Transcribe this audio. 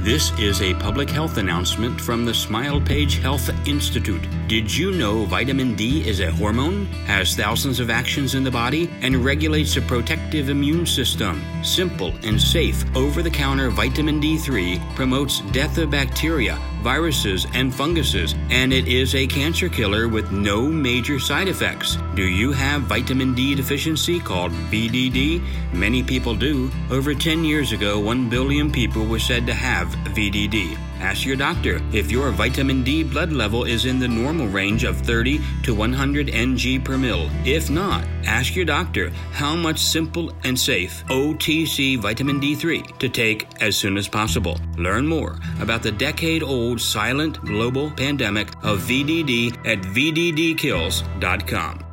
This is a public health announcement from the SmilePage Health Institute. Did you know vitamin D is a hormone, has thousands of actions in the body, and regulates a protective immune system? Simple and safe over-the-counter vitamin D3 promotes death of bacteria, viruses, and funguses, and it is a cancer killer with no major side effects. Do you have vitamin D deficiency called VDD? Many people do. Over 10 years ago, 1 billion people were said to have VDD. Ask your doctor if your vitamin D blood level is in the normal range of 30 to 100 Ng per mil. If not, ask your doctor how much simple and safe OTC vitamin D3 to take as soon as possible. Learn more about the decade-old silent global pandemic of VDD at vddkills.com.